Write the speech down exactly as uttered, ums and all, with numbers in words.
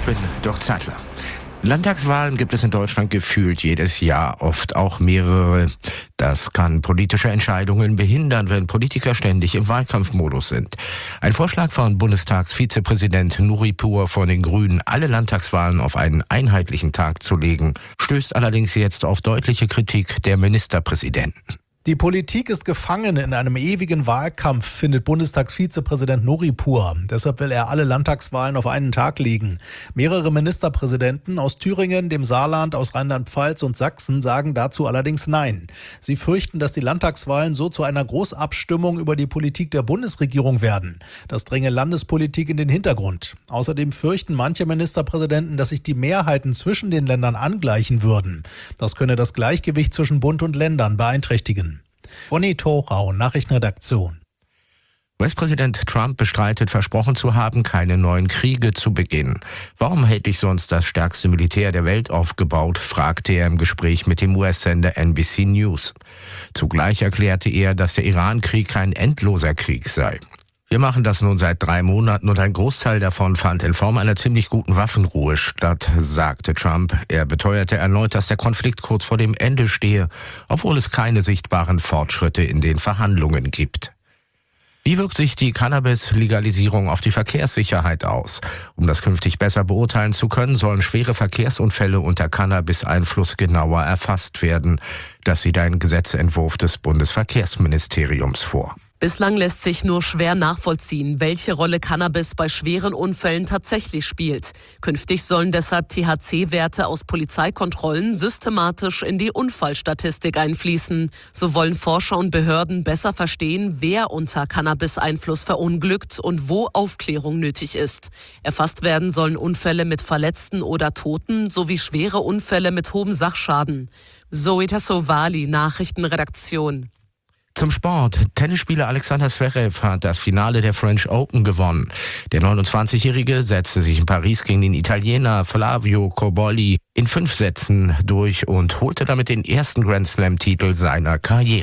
Ich bin Dirk Zeitler. Landtagswahlen gibt es in Deutschland gefühlt jedes Jahr, oft auch mehrere. Das kann politische Entscheidungen behindern, wenn Politiker ständig im Wahlkampfmodus sind. Ein Vorschlag von Bundestagsvizepräsident Nuripur von den Grünen, alle Landtagswahlen auf einen einheitlichen Tag zu legen, stößt allerdings jetzt auf deutliche Kritik der Ministerpräsidenten. Die Politik ist gefangen in einem ewigen Wahlkampf, findet Bundestagsvizepräsident Nuripur. Deshalb will er alle Landtagswahlen auf einen Tag legen. Mehrere Ministerpräsidenten aus Thüringen, dem Saarland, aus Rheinland-Pfalz und Sachsen sagen dazu allerdings Nein. Sie fürchten, dass die Landtagswahlen so zu einer Großabstimmung über die Politik der Bundesregierung werden. Das dränge Landespolitik in den Hintergrund. Außerdem fürchten manche Ministerpräsidenten, dass sich die Mehrheiten zwischen den Ländern angleichen würden. Das könne das Gleichgewicht zwischen Bund und Ländern beeinträchtigen. Ronny Thorau, Nachrichtenredaktion. U S-Präsident Trump bestreitet, versprochen zu haben, keine neuen Kriege zu beginnen. Warum hätte ich sonst das stärkste Militär der Welt aufgebaut, fragte er im Gespräch mit dem U S-Sender N B C News. Zugleich erklärte er, dass der Iran-Krieg kein endloser Krieg sei. Wir machen das nun seit drei Monaten und ein Großteil davon fand in Form einer ziemlich guten Waffenruhe statt, sagte Trump. Er beteuerte erneut, dass der Konflikt kurz vor dem Ende stehe, obwohl es keine sichtbaren Fortschritte in den Verhandlungen gibt. Wie wirkt sich die Cannabis-Legalisierung auf die Verkehrssicherheit aus? Um das künftig besser beurteilen zu können, sollen schwere Verkehrsunfälle unter Cannabis-Einfluss genauer erfasst werden. Das sieht ein Gesetzentwurf des Bundesverkehrsministeriums vor. Bislang lässt sich nur schwer nachvollziehen, welche Rolle Cannabis bei schweren Unfällen tatsächlich spielt. Künftig sollen deshalb T H C-Werte aus Polizeikontrollen systematisch in die Unfallstatistik einfließen. So wollen Forscher und Behörden besser verstehen, wer unter Cannabis-Einfluss verunglückt und wo Aufklärung nötig ist. Erfasst werden sollen Unfälle mit Verletzten oder Toten sowie schwere Unfälle mit hohem Sachschaden. Zoe Tassovali, Nachrichtenredaktion. Zum Sport. Tennisspieler Alexander Zverev hat das Finale der French Open gewonnen. Der neunundzwanzigjährige setzte sich in Paris gegen den Italiener Flavio Cobolli in fünf Sätzen durch und holte damit den ersten Grand Slam-Titel seiner Karriere.